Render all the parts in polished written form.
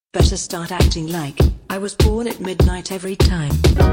Better start acting like I was born at midnight every time.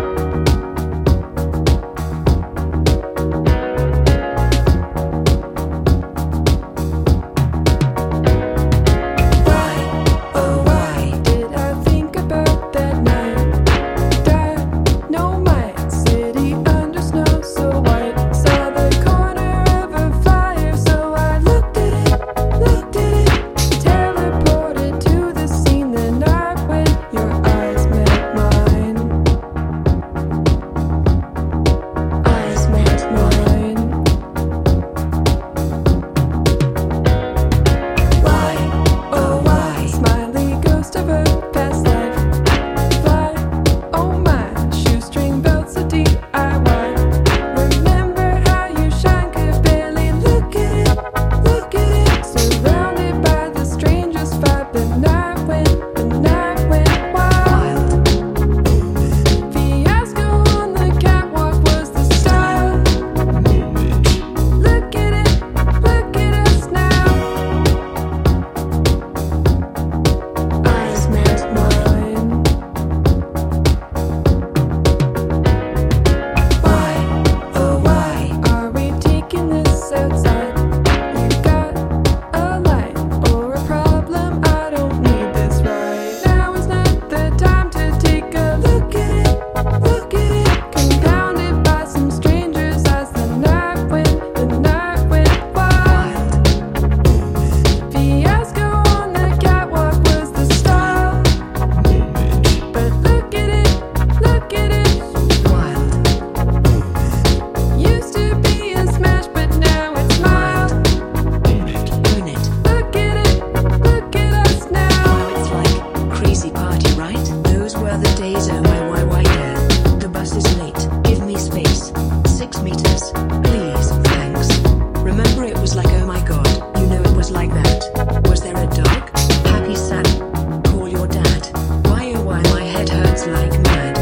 Days, oh why, yeah. The bus is late, give me space. 6 meters, please, thanks. Remember it was like, oh my god, you know it was like that. Was there a dog? Happy sad? Call your dad. Why, oh why, my head hurts like mad.